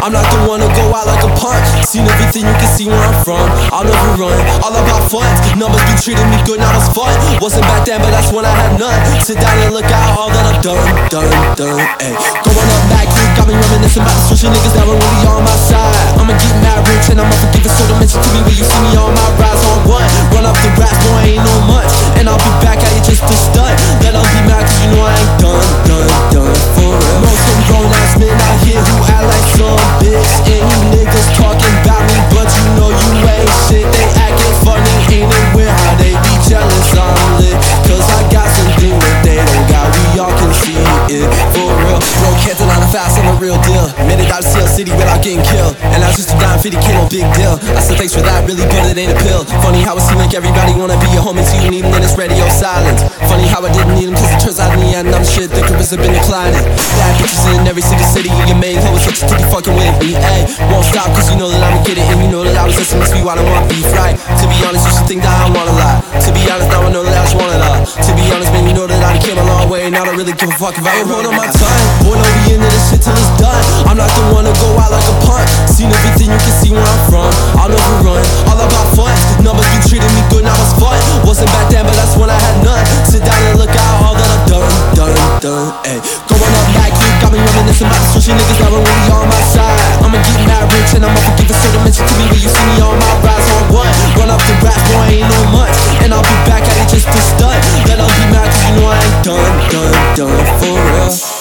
I'm not the one to go out like a punk. Seen everything, you can see where I'm from. I'll never run, all about funds. Numbers been treating me good, now it's fun. Wasn't back then, but that's when I had none. Sit down and look at all that I've done, ayy. Going up back, you got me reminiscing about the social niggas that were really on my side. I'ma get mad rich and I'ma forgive it, so don't mention to me when you see me on my rise on one. Run up the rats, boy, I ain't no much. And I'll be back at you just to stunt. Let them be mad cause you know I ain't done for real. Most some grown ass men out here who act like some bitch. And you niggas talking about me, but you know you ain't shit. They acting funny, ain't it weird how they be jealous I'm lit? Cause I got something that they don't got, we all can see it for real. Bro, can't deny the fast, I'm a real deal. Made it out of Steel City without getting killed. And I was just a dime 50K, no big deal. I said thanks for that, really, but it ain't a pill. Funny how it seems like everybody wanna be your homie, so you need them, then it's radio silence. Funny how I didn't need them, cause it turns out in the end I'm shit, the careers have been declining. Bad bitches in every single city, and your main hoe is such a to be fucking with me, ayy. Won't stop cause you know that I'ma get it, and you know that I was listening, must be why I don't want beef, right? To be honest, you should think that I don't wanna lie. To be honest, now I know that I just want it all. To be honest, man, you know that I came a long way, and I don't really give a fuck if I ain't hold on my time. Boy, don't be into this shit till it's done. I'm not the one to go out like a punk. Seen everything, you can see where I'm from. I'll never run, all about funds. Numbers been treating me good, now it's fun. Wasn't back then, but that's when I had none. Sit down and look at all that I've done, ayy. Going up back, you got me reminiscing about the social niggas that were really on my side. I'ma get mad rich and I'ma forgive it, so don't mention to me when you see me on my rise on one. Run up the rats, boy, I ain't no much. And I'll be back at it just to stunt. Let them be mad cause you know I ain't done for real.